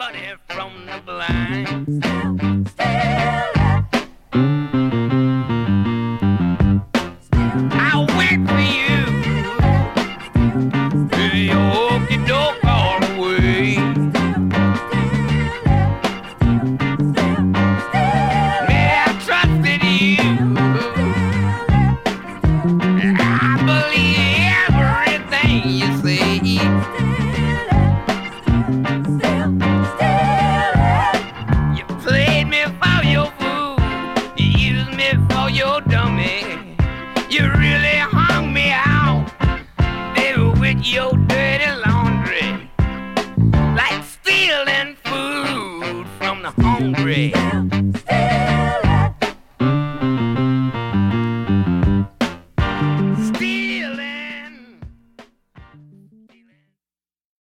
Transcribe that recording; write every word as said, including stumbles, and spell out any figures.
honey from the blind. I wait for you. You okey doke all the way. May I trusted you. I believe everything you say. You played me for your fool. You used me for your dummy. You really hung me out, baby, with your dirty laundry, like stealing food from the hungry.